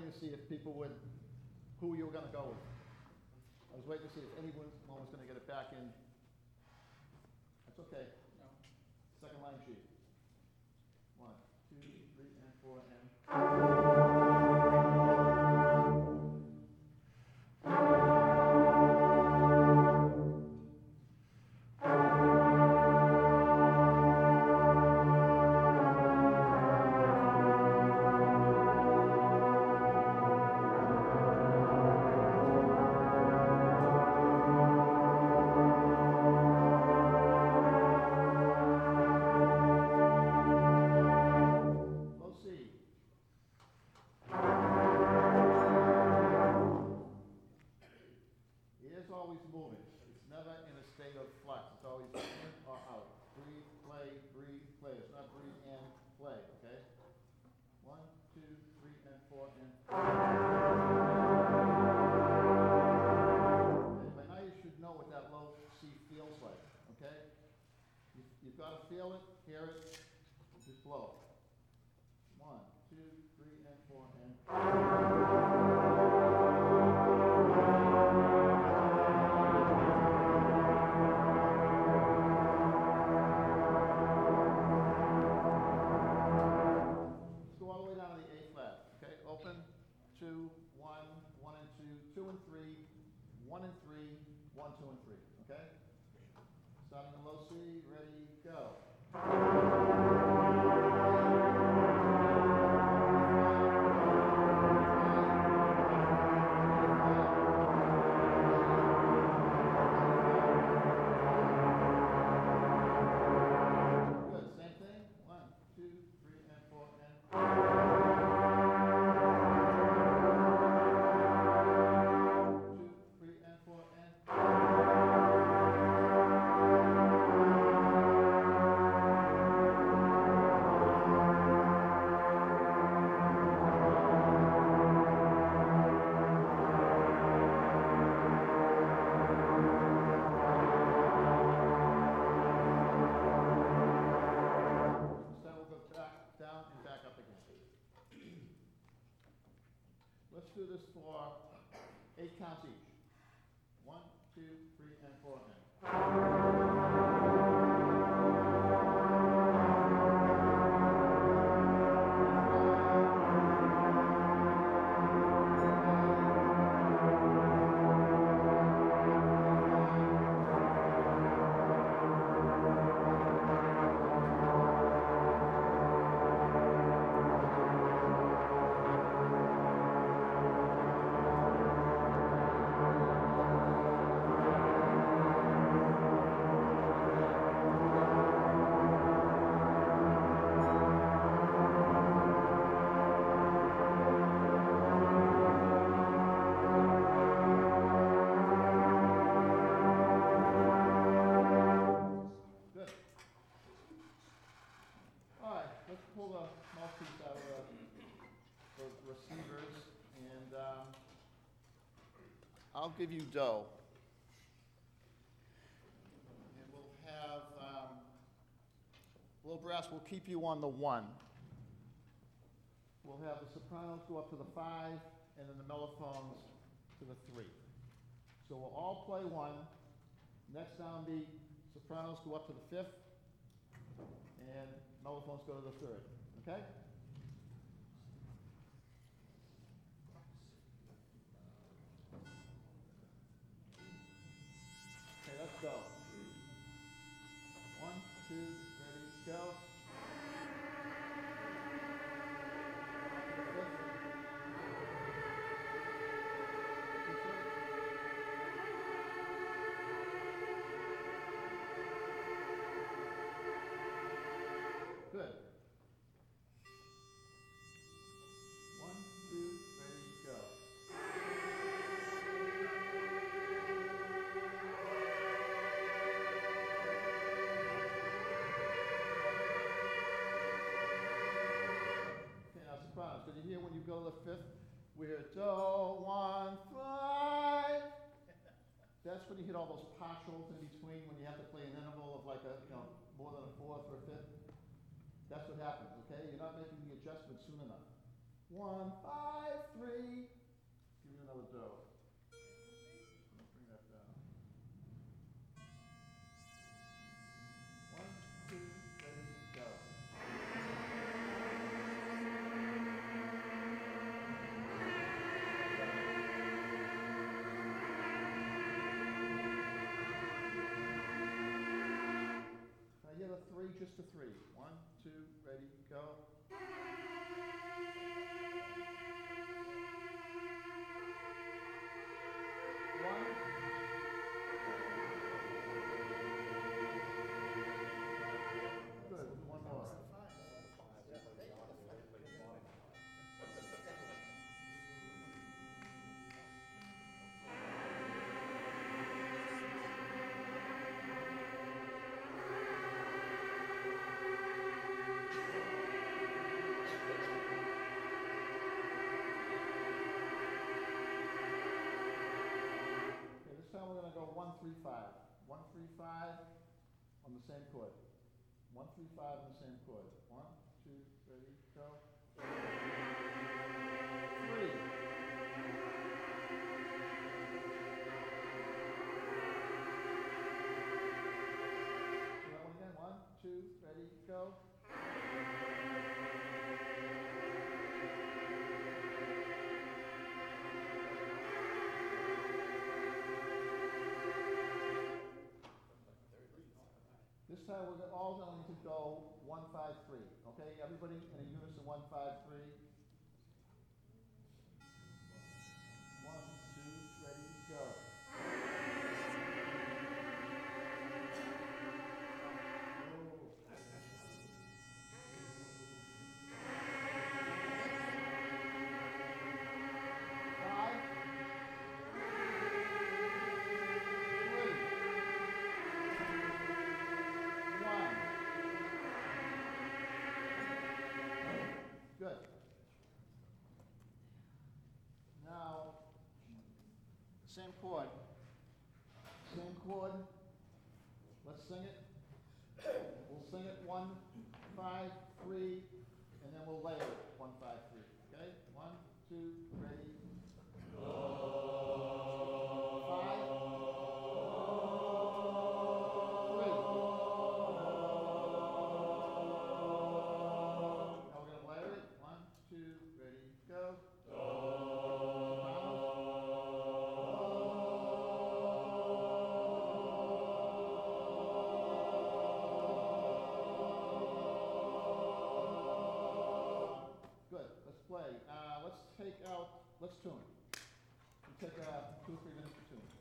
waiting to see if people would, who you were going to go with. I was waiting to see if anyone was going to get it back in. That's okay. No. Second line sheet. 1, 2, 3, and 4, and. You've got to feel it, hear it, just blow. 1, 2, 3, and 4, and. Let's go all the way down to the A flat. Okay, open, 2, 1, 1 and 2, 2 and 3, 1 and 3, 1, 2 and 3. Okay? Starting in low C, ready, go. Good, same thing. 1, 2, 3, and 4, and. 2, 3, and 4, and. Let's do this for 8 counts each. 1, 2, 3, and 4, and. I'll give you do. And we'll have, low brass will keep you on the 1. We'll have the sopranos go up to the 5, and then the mellophones to the 3. So we'll all play 1. Next downbeat, sopranos go up to the 5th, and mellophones go to the 3rd. Okay? Let's go. 1, 2, ready, go. Good. 1, 2, ready, go. Did you hear when you go to the 5th? We're do, 1, 5. That's when you hit all those partials in between when you have to play an interval of like more than a 4th or a 5th. That's what happens, okay? You're not making the adjustment soon enough. 1, 5, 3. Give me another dough. Bring that down. 1, 2, ready, go. Can I get a 3, just a 3? 1, 2, ready, go. Good, we'll do one more. Okay, this time we're going to go 1, 3, 5. 1, 3, 5 on the same chord. 1, 3, 5 on the same chord. 1, 2, ready, go. 3. Do that one again. 1, 2, ready, go. This time we're all going to go 1, 5, 3. Okay, everybody in a unison 1, 5, 3. 1, 2, ready, go. Good. Now, same chord. Same chord. Let's sing it. We'll sing it 1, 5, 3, and then we'll layer it 1, 5, 3. Okay? 1, 2, ready. 5. Let's tune it. We'll take 2 or 3 minutes to tune it.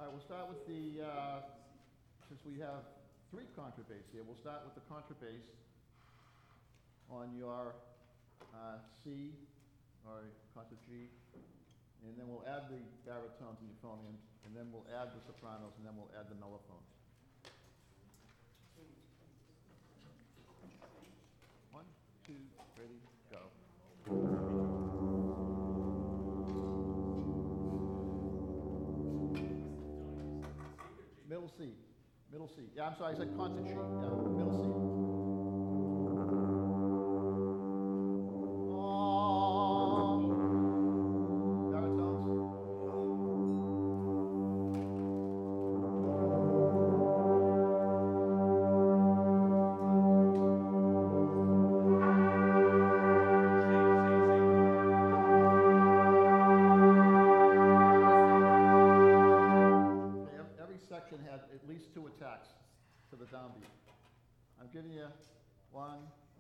All right, we'll start with the, since we have 3 contrabass here, we'll start with the contrabass on your C or contra G, and then we'll add the baritones and euphoniums, and then we'll add the sopranos, and then we'll add the mellophones. 1, 2, ready, go. Middle C, middle C. Yeah, I'm sorry, I said contra G. Yeah, middle C. Section had at least 2 attacks to the downbeat. I'm giving you 1,